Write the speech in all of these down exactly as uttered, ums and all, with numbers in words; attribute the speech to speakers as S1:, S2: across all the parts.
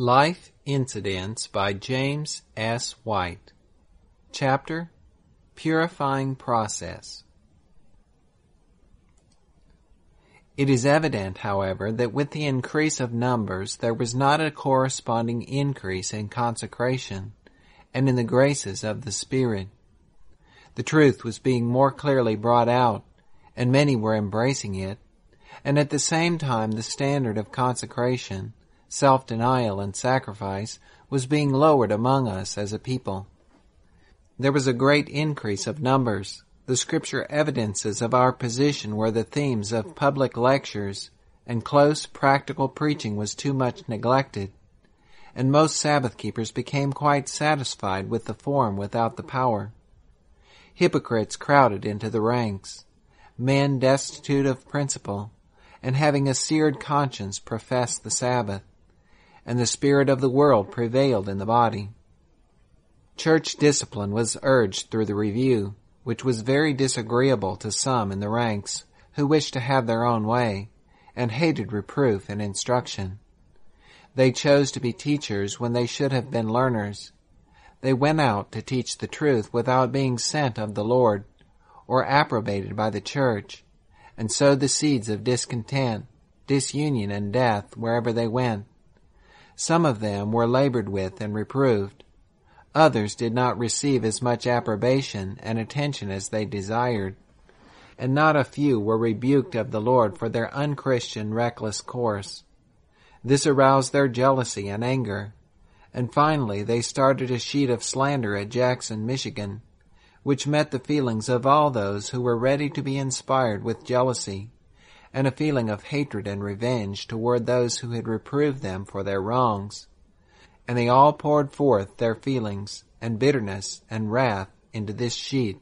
S1: Life Incidents by James S. White. Chapter: Purifying Process. It is evident, however, that with the increase of numbers there was not a corresponding increase in consecration and in the graces of the Spirit. The truth was being more clearly brought out, and many were embracing it, and at the same time the standard of consecration, self-denial, and sacrifice was being lowered among us as a people. There was a great increase of numbers. The Scripture evidences of our position were the themes of public lectures, and close practical preaching was too much neglected, and most Sabbath keepers became quite satisfied with the form without the power. Hypocrites crowded into the ranks. Men destitute of principle, and having a seared conscience professed the Sabbath, and the spirit of the world prevailed in the body. Church discipline was urged through the review, which was very disagreeable to some in the ranks who wished to have their own way, and hated reproof and instruction. They chose to be teachers when they should have been learners. They went out to teach the truth without being sent of the Lord, or approbated by the church, and sowed the seeds of discontent, disunion, and death wherever they went. Some of them were labored with and reproved. Others did not receive as much approbation and attention as they desired, and not a few were rebuked of the Lord for their unchristian, reckless course. This aroused their jealousy and anger, and finally they started a sheet of slander at Jackson, Michigan, which met the feelings of all those who were ready to be inspired with jealousy, and a feeling of hatred and revenge toward those who had reproved them for their wrongs. And they all poured forth their feelings and bitterness and wrath into this sheet.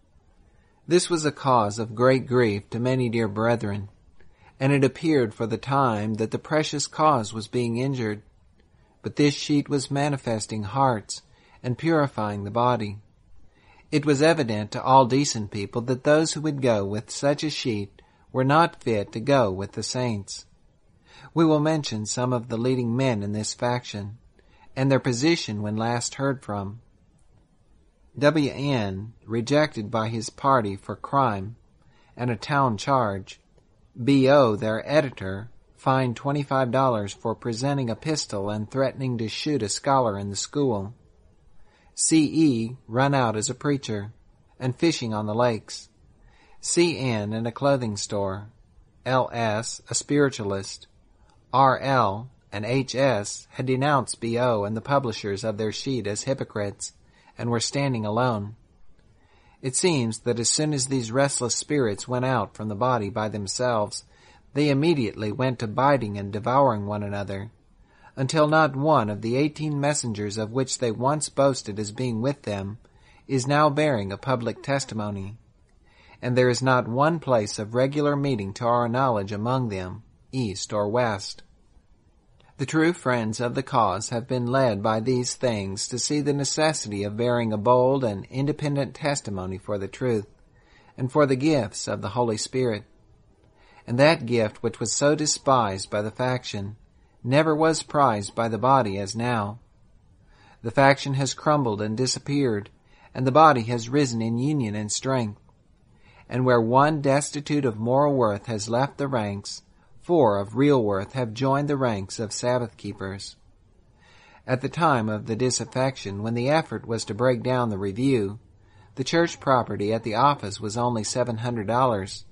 S1: This was a cause of great grief to many dear brethren, and it appeared for the time that the precious cause was being injured. But this sheet was manifesting hearts and purifying the body. It was evident to all decent people that those who would go with such a sheet were not fit to go with the saints. We will mention some of the leading men in this faction, and their position when last heard from. W N rejected by his party for crime and a town charge. B O, their editor, fined twenty-five dollars for presenting a pistol and threatening to shoot a scholar in the school. C E run out as a preacher, and fishing on the lakes. C N in a clothing store. L S a spiritualist. R L and H S had denounced B O and the publishers of their sheet as hypocrites, and were standing alone. It seems that as soon as these restless spirits went out from the body by themselves, they immediately went to biting and devouring one another, until not one of the eighteen messengers of which they once boasted as being with them is now bearing a public testimony, and there is not one place of regular meeting to our knowledge among them, east or west. The true friends of the cause have been led by these things to see the necessity of bearing a bold and independent testimony for the truth, and for the gifts of the Holy Spirit. And that gift which was so despised by the faction never was prized by the body as now. The faction has crumbled and disappeared, and the body has risen in union and strength. And where one destitute of moral worth has left the ranks, four of real worth have joined the ranks of Sabbath keepers. At the time of the disaffection, when the effort was to break down the review, the church property at the office was only seven hundred dollars.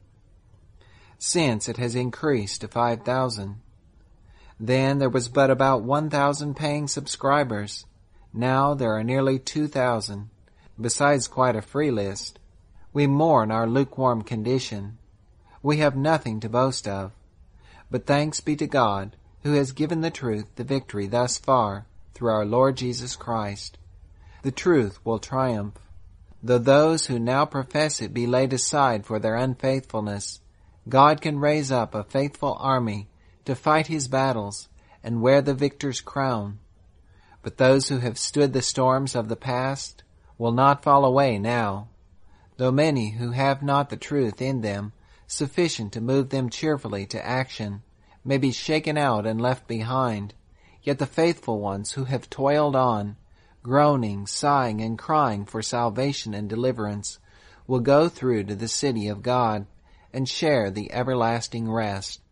S1: Since it has increased to five thousand dollars. Then there was but about one thousand paying subscribers. Now there are nearly two thousand, besides quite a free list. We mourn our lukewarm condition. We have nothing to boast of. But thanks be to God, who has given the truth the victory thus far through our Lord Jesus Christ. The truth will triumph. Though those who now profess it be laid aside for their unfaithfulness, God can raise up a faithful army to fight his battles and wear the victor's crown. But those who have stood the storms of the past will not fall away now, though many who have not the truth in them sufficient to move them cheerfully to action may be shaken out and left behind, Yet the faithful ones who have toiled on, groaning, sighing, and crying for salvation and deliverance, will go through to the city of God and share the everlasting rest.